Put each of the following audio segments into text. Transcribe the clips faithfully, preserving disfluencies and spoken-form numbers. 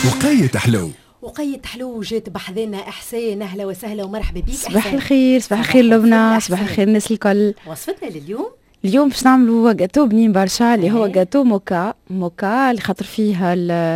وقاية حلو. وقاية حلو جات بحذانا إحسان. أهلا وسهلا ومرحبا بيك. صباح الخير. صباح الخير لبنى. صباح الخير الناس الكل. وصفتنا لليوم اليوم باش نعملوا جاتو بنين برشا اللي هو جاتو موكا. موكا اللي خاطر فيها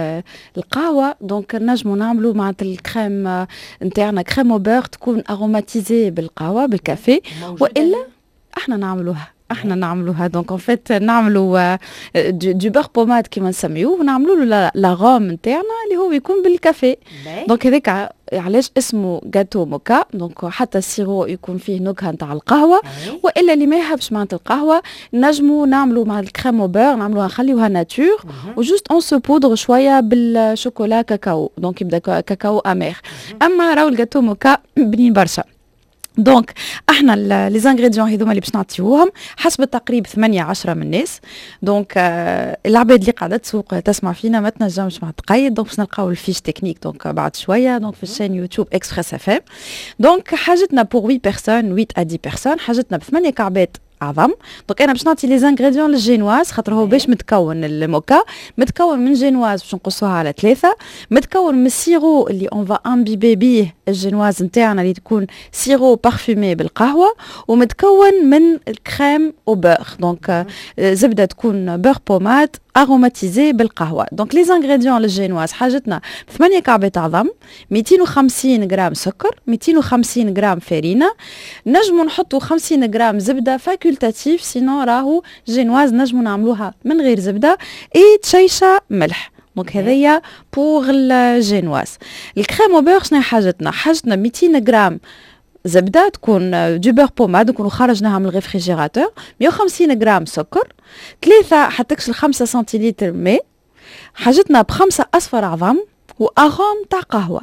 القهوه، دونك نجموا نعملوا مع الكريم نتاعنا كريم او بور تكون اروماتيزي بالقهوه بالكافي، والا احنا نعملوها احنا نعملوها دونك ان فيت نعملوا دو بور بوماد كيما نسميوه، ونعملوا له لاغوم نتاعنا اللي هو يكون بالكافي. دونك هذاك علاش اسمه جاتو موكا. دونك حتى السيرو يكون فيه نكهه نتاع القهوه، والا اللي ما يحبش معناتها القهوه نجموا نعملوا مع الكريم او بور نعملوها نخليوها ناتور وجوست اون سو بودر شويه بالشوكولا كاكاو، دونك يبدا كاكاو امير. اما راهو الجاتو موكا بنين برشا. دونك احنا لي زانغريديون هذوما اللي باش نعطيوهم حسب التقريب ثمانية عشرة من الناس. دونك آه العباد اللي قاعده تسوق تسمع فينا ما تنجمش مع تقيد، دونك باش نلقاو الفيش تكنيك دونك بعد شويه دونك في الشين يوتيوب اكسبريس اف ام. دونك حاجتنا بور ثمانية بيرسون ثمانية ا عشرة بيرسون، حاجتنا بثمانية كعبات عظم. دونك انا باش نعطي لي زانغريديون للجينواز خاطر هو باش متكون الموكا متكون من جينواز باش نقصوها على ثلاثه، متكون من السيرو اللي اون فا امبيبي بيه الجينواز نتاعنا اللي تكون سيرو بارفومي بالقهوه، ومتكون من الكريم او بور دونك زبده تكون بور بوماد اروماتيزي بالقهوه. دونك لي زانغريديون للجينواز حاجتنا ثمانية كعبات عظم، مئتين وخمسين غرام سكر، مئتين وخمسين غرام فرينه، نجموا نحطوا خمسين غرام زبده فاكولتاتيف، سينو راهو جينواز نجموا نعملوها من غير زبده، اي تشيشه ملح. دونك هذيا بوغ الجينواز. الكريم او بور شنو حاجتنا؟ حاجتنا مئتين غرام زبده تكون دو بور بوماد نكونوا خرجناها من الريفريجيراتور، مئة وخمسين غرام سكر، ثلاثه حتكشل خمسة سنتيلتر ماء، حاجتنا بخمسه اصفر عظم واغوم تاع قهوه.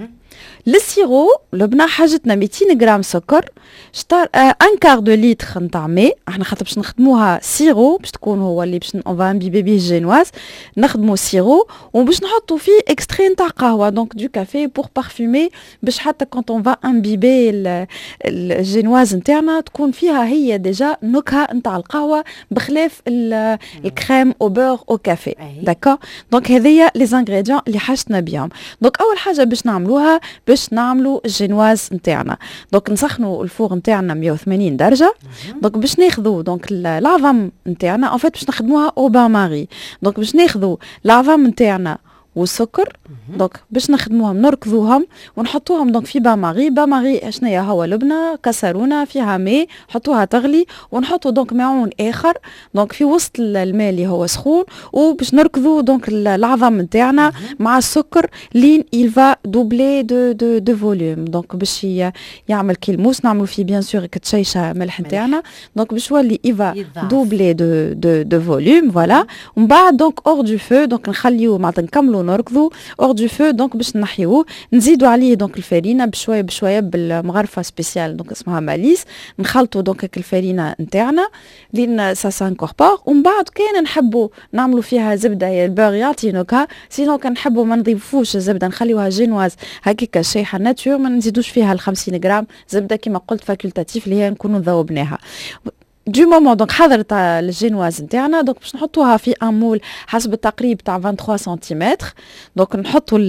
للسيرو لبنا حاجتنا مئتين غرام سكر، شطار ان كار دو لتر نتاع ماء. احنا خاطر باش نخدموها سيرو باش تكون هو اللي باش اون فا نبيبي بيه الجينواز، نخدمو سيرو وباش نحطو فيه اكستري نتاع قهوه دونك دو كافي بور بارفومي، باش حتى كونت اون فا امبيبي الجينواز نتاعنا تكون فيها هي ديجا نكهه نتاع القهوه بخلاف الكريم او بور او كافي. داكور دونك هذيا لي زانغريديون اللي حاجتنا بيهم. دونك اول حاجه باش نعملوها باش نعملوا الجينواز نتاعنا. دونك نسخنوا الفور نتاعنا مئة وثمانين درجه. دونك باش ناخذوا دونك العظم نتاعنا ان فيت باش نخدموها او بان ماري. دونك باش ناخذوا العظم نتاعنا والسكر، دونك باش نخدموهم نركضوهم ونحطوهم دونك في باماري. باماري شنيا هو لبنه كسرونه فيها ماء حطوها تغلي، ونحطوا دونك معون اخر دونك في وسط الماء اللي هو سخون، وباش نركضوا دونك العظم نتاعنا مع السكر لين يلفا دوبلي دو دو دو فوليوم. دونك باش يعمل كيلموس نعملوا فيه بيان سور كتشيشه ملح نتاعنا، دونك باش يولي يفا دوبلي دو دو دو فوليوم فوالا. ومن بعد دونك اور دو فو دونك نخليو معناتها نكملوا نركضوا اور دو فو دونك باش نحيوه، نزيدوا عليه دونك الفرينه بشويه بشويه بالمغرفه سبيسيال دونك اسمها ماليس، نخلطوا دونك الفرينه نتاعنا لين سا سانكوربور. ومن بعد كان نحبوا نعملوا فيها زبده يا البور يعطي نكهه، سينو كان نحبوا ما نضيفوش الزبده نخليوها جينواز هكاك شيحه ناتور، ما نزيدوش فيها ال خمسين غرام زبده كما قلت فاكولتاتيف اللي هي نكونوا ذوبناها دو مومون. دونك حضر تاع الجينواز نتاعنا دونك باش نحطوها في ان مول حسب التقريب تاع ثلاثة وعشرين سنتيمتر. دونك نحطوا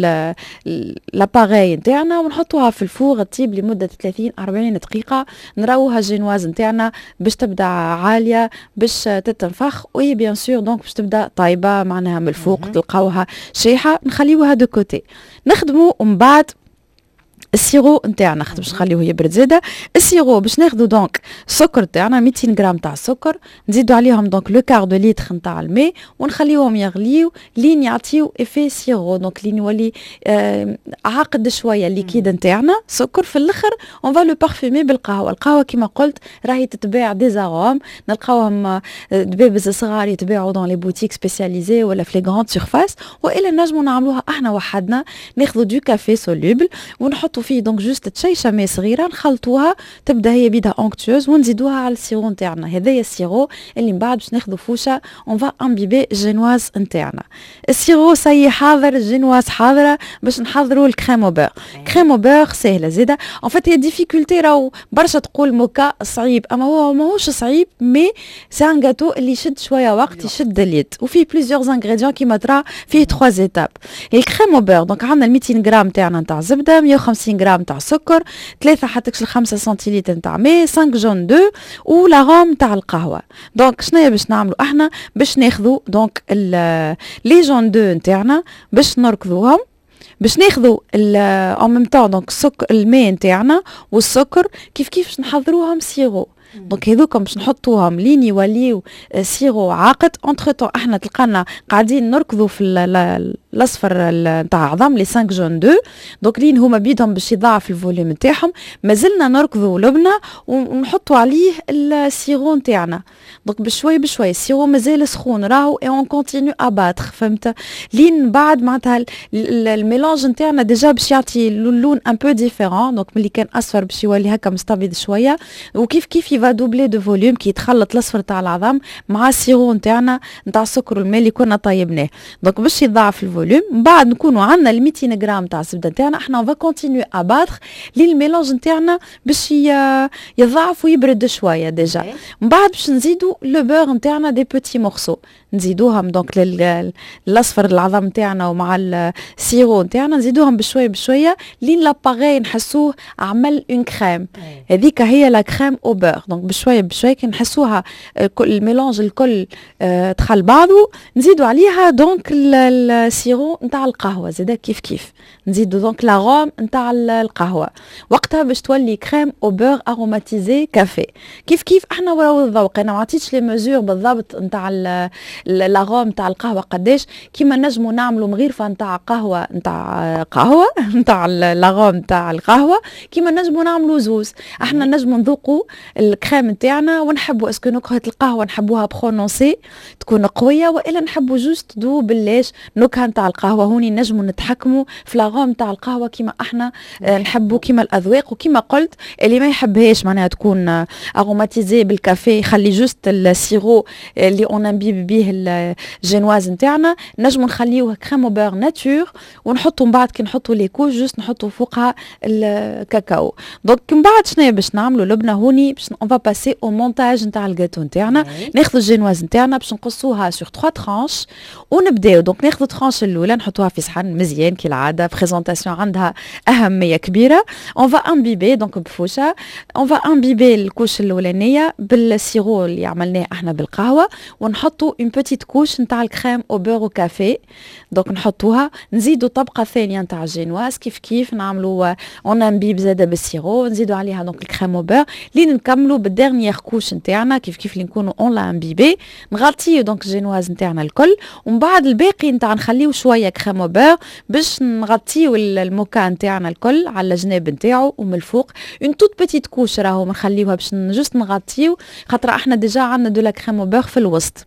لاباري نتاعنا ونحطوها في الفور تطيب لمده ثلاثين أربعين دقيقه. نراوها الجينواز نتاعنا باش تبدا عاليه باش تتنفخ، وي بيان سور دونك باش تبدا طايبه معناها من الفوق تلقاوها شيحه. نخليوها دو كوتي نخدموا. ومن بعد السيرو نتاعنا خاطر باش نخليوه يبرد زاده. السيرو باش ناخذوا دونك السكر تاعنا مئتين غرام تاع السكر، نزيدوا عليهم دونك لو كار دو لتر نتاع الماء ونخليوهم يغليو لين يعطيو افي سيرو، دونك لين يولي آه عاقد شويه الليكيد نتاعنا سكر. في الاخر اون فا لو بارفومي بالقهوه. القهوه كما قلت راهي تتباع ديزاروم، نلقاوهم دبابز صغار يتباعوا دون لي بوتيك سبيسياليزي ولا في لي غراند سيرفاس، والا نجموا نعملوها احنا وحدنا. ناخذوا دو كافي سولوبل ونحط نحطوا فيه دونك جوست تشيشه ماء صغيره نخلطوها تبدا هي بيدها اونكتوز ونزيدوها على السيرو نتاعنا. هذايا السيرو اللي من بعد باش ناخذوا فوشه اون فا امبيبي جينواز نتاعنا. السيرو سي حاضر، الجينواز حاضره باش نحضروا الكريم او بور. كريم او بور سهله زاده ان فات. هي ديفيكولتي راهو برشا تقول موكا صعيب، اما هو ماهوش صعيب مي سي ان غاتو اللي يشد شويه وقت، يشد اليد، وفيه بليزيور انغريديون كيما ترى فيه ثلاث ايتاب. الكريم او بور دونك عندنا مئتين غرام تاعنا نتاع زبده، مئة وخمسين غرام تاع سكر، ثلاثة حتى خمسة سنتيلتر نتاع ماء، خمسة جون دو، ولاغوم تاع القهوه. دونك شناهي باش نعملوا احنا؟ باش ناخذوا دونك لي جون دو نتاعنا باش نركضوهم، باش ناخذوا اون ميم طون دونك السكر الماء نتاعنا والسكر كيف كيف باش نحضروهم سيرو. دونك هذوكم باش نحطوهم لين يوليو سيرو عاقد. اونتر طون احنا تلقانا قاعدين نركضوا في الاصفر نتاع عظام لي خمسة جون دو، دونك لين هما بيدهم باش يضاعف الفوليوم نتاعهم، مازلنا نركضوا لبنه ونحطوا عليه السيرو نتاعنا. دونك بشوي بشوي السيرو مازال سخون راهو اي اون كونتينيو اباتر، فهمت؟ لين بعد معناتها الميلانج نتاعنا ديجا باش يعطي اللون ان بو ديفيرون. دونك ملي كان اصفر باش يولي هكا مستبيض شويه، وكيف كيف يفا دوبلي دو فوليوم كي يتخلط الاصفر تاع العظام مع السيرو نتاعنا نتاع السكر والماء اللي كنا طيبناه. دونك باش يضاعف الفوليوم من بعد نكونوا عندنا ال مئتين غرام تاع الزبده نتاعنا، احنا فا كونتينيو اباتر لين الميلانج نتاعنا باش يضاعف ويبرد شويه ديجا. من بعد باش نزيدوا لو بور نتاعنا دي بوتي مورسو، نزيدوهم دونك للاصفر العظام نتاعنا ومع السيرو نتاعنا نزيدوهم بشويه بشويه لين لاباغي نحسوه عمل اون كريم. هذيك هي لا كريم او بور. دونك بشويه بشويه كي نحسوها الميلانج الكل اه دخل بعضه نزيدوا عليها دونك السيرو نتاع القهوه زاده كيف كيف نزيدوا دونك لاغوم نتاع القهوه. وقتها باش تولي كريم او بور اروماتيزي كافي. كيف كيف احنا وراو الذوق. انا ما عطيتش لي ميزور بالضبط نتاع لاغوم نتاع القهوه قداش، كيما نجموا نعملوا مغيرفه نتاع قهوه نتاع قهوه نتاع لاغوم نتاع القهوه، كيما نجموا نعملوا زوز. احنا نجموا نذوقوا الكريم نتاعنا ونحبوا اسكو نكهه القهوه نحبوها برونونسي تكون قويه، والا نحبوا جوست دو بلاش نكهه نتاع القهوه. هوني نجموا نتحكموا في لاغوم نتاع القهوه كيما احنا نحبوا، كيما الاذواق. وكيما قلت اللي ما يحبهاش معناها تكون اروماتيزي بالكافي، يخلي جوست السيرو اللي اون امبيب به الجينواز نتاعنا، نجموا نخليوه كريم او بور ناتور ونحطوا من بعد كي نحطوا لي كوش جوست نحطوا فوقها الكاكاو. دونك من بعد شنو باش نعملوا لبنه هوني باش اون فا باسي او مونتاج نتاع الجاتو نتاعنا. ناخذ الجينواز نتاعنا باش نقصوها سور ثلاثة ترانش ونبداو. دونك ناخذ ترانش الاولى نحطوها في صحن مزيان كالعاده، بريزونطاسيون عندها اهميه كبيره. اون فا امبيبي دونك بفوشه اون فا امبيبي الكوش الاولانيه بالسيرو اللي عملناه احنا بالقهوه، ونحطوا اون بوتيت كوش نتاع الكريم او بور او كافي. دونك نحطوها، نزيدوا طبقه ثانيه نتاع الجينواز كيف كيف نعملوا اون امبيب زاده بالسيرو، نزيدوا عليها دونك الكريم او بور لين نكملوا بالديرنيير كوش نتاعنا كيف كيف اللي نكونوا اون لا امبيبي. نغطيو دونك الجينواز نتاعنا الكل، ومن بعد الباقي نتاع نخليو شويه كريم او بور باش نغطيو الموكا نتاعنا الكل على الجناب نتاعو ومن الفوق اون توت بيتيت كوش راهو نخليوها باش جوست نغطيو، خاطر احنا ديجا عندنا دو لا كريم او بور في الوسط.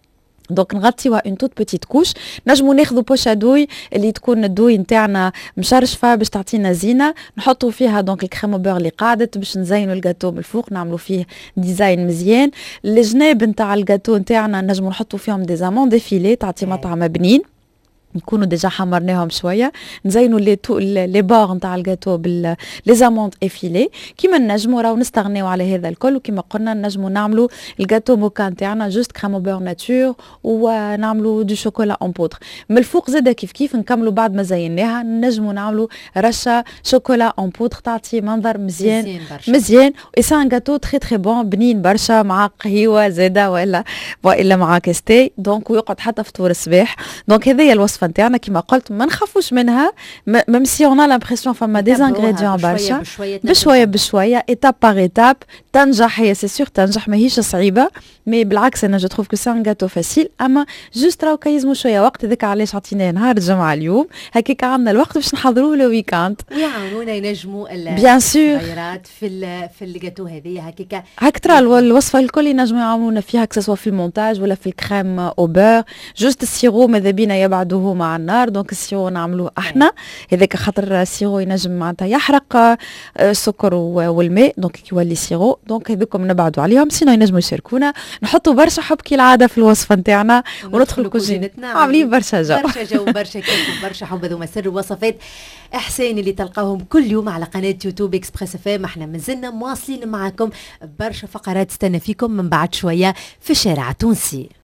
دونك نغطيوها اون توت بوتيت كوش. نجمو ناخذوا بوشا دوي اللي تكون الدوي نتاعنا مشرشفه باش تعطينا زينه، نحطوا فيها دونك الكريم او بور اللي قعدت باش نزينوا الجاتو من الفوق، نعملوا فيه ديزاين مزيان. الجناب نتاع الجاتو نتاعنا نجمو نحطوا فيهم دي زامون ديفيلي تعطي مطعم بنين، نكونوا ديجا حمرناهم شويه، نزينوا لي تو لي بار نتاع الجاتو بال لي زاموند افيلي. كيما نجموا راهو نستغنيو على هذا الكل، وكيما قلنا نجموا نعملوا الجاتو موكا نتاعنا جوست كريم او بور ناتور ونعملوا دو شوكولا اون بودر. من الفوق زاده كيف كيف نكملوا بعد ما زيناها نجموا نعملوا رشه شوكولا اون بودر تعطي منظر مزيان مزيان, مزيان. اي سا ان جاتو تري تري بون بنين برشا مع قهيوه زاده ولا والا مع كاستي، دونك ويقعد حتى فطور الصباح. دونك هذه الوصفه نتاعنا كيما قلت ما نخافوش منها، ميم سي اون ا لامبرسيون فما دي انغريديون برشا بشويه بشويه ايتاب باغ ايتاب تنجح. هي سي سور تنجح ماهيش صعيبه، مي بالعكس انا جو تروف كو سي ان غاتو فاسيل، اما جوست راهو كيزمو شويه وقت. هذاك علاش عطيناه نهار الجمعه اليوم هكاك عندنا الوقت باش نحضروه لو ويكاند ويعاونونا ينجموا بيان سور التغيرات في في الجاتو هذه هكاك هاك ترى الوصفه الكل ينجموا يعاونونا فيها كسوا في المونتاج ولا في الكريم او بور. جوست السيرو ماذا بينا يبعدوه نحطوه مع النار، دونك السيرو نعملوه احنا هذاك، خاطر السيرو ينجم معناتها يحرق السكر والماء، دونك يولي سيرو. دونك هذوكم نبعدوا عليهم، سينو ينجموا يشاركونا. نحطوا برشا حب كالعاده في الوصفه نتاعنا، وندخل كوزينتنا عاملين برشا جو برشا جو برشا كيف برشا حب. هذوما سر وصفات احسان اللي تلقاهم كل يوم على قناه يوتيوب اكسبريس اف ام. احنا مازلنا مواصلين معكم برشا فقرات، استنى فيكم من بعد شويه في الشارع التونسي.